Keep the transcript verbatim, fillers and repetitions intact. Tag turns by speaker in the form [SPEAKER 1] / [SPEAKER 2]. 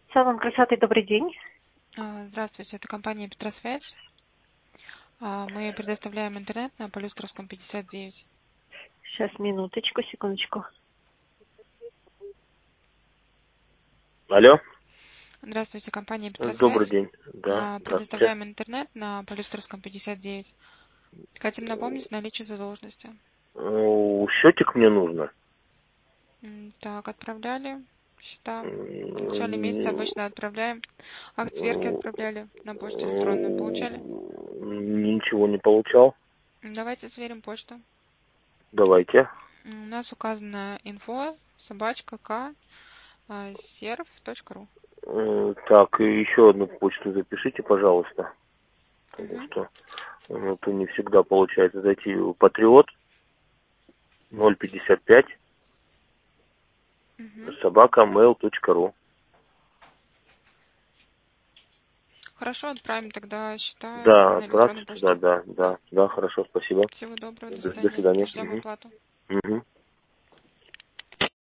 [SPEAKER 1] Салон красоты, добрый день.
[SPEAKER 2] А, Здравствуйте, это компания Петросвязь. А, Мы предоставляем интернет на Полюстровском пятьдесят девять.
[SPEAKER 1] Сейчас, минуточку, секундочку.
[SPEAKER 3] Алло,
[SPEAKER 2] Здравствуйте, компания
[SPEAKER 3] добрый
[SPEAKER 2] Петросвязь.
[SPEAKER 3] день. Да,
[SPEAKER 2] А,
[SPEAKER 3] здравствуйте.
[SPEAKER 2] Предоставляем интернет на Полюстровском пятьдесят девять. Хотим напомнить наличие задолженности.
[SPEAKER 3] Ну, счетик мне нужно.
[SPEAKER 2] М, Так, отправляли счета. В начале месяца
[SPEAKER 3] М,
[SPEAKER 2] обычно отправляем. Акцверки
[SPEAKER 3] м,
[SPEAKER 2] отправляли на почту электронную. Получали?
[SPEAKER 3] Ничего не получал.
[SPEAKER 2] М, Давайте сверим почту.
[SPEAKER 3] Давайте.
[SPEAKER 2] М, У нас указано инфо собачка к серв точка ру.
[SPEAKER 3] М, Так, и еще одну почту запишите, пожалуйста. Потому
[SPEAKER 2] Мгм.
[SPEAKER 3] что ну, то не всегда получается зайти. Патриот ноль пятьдесят пять
[SPEAKER 2] Мгм.
[SPEAKER 3] собака mail точка ру.
[SPEAKER 2] Хорошо, отправим тогда счета
[SPEAKER 3] Да,
[SPEAKER 2] на электронную
[SPEAKER 3] отправьте туда,
[SPEAKER 2] почту.
[SPEAKER 3] да, да, да, хорошо, спасибо.
[SPEAKER 2] Всего доброго, до
[SPEAKER 3] До, до
[SPEAKER 2] свидания.
[SPEAKER 3] свидания.
[SPEAKER 2] Ждем оплату.
[SPEAKER 3] Мгм. Мгм.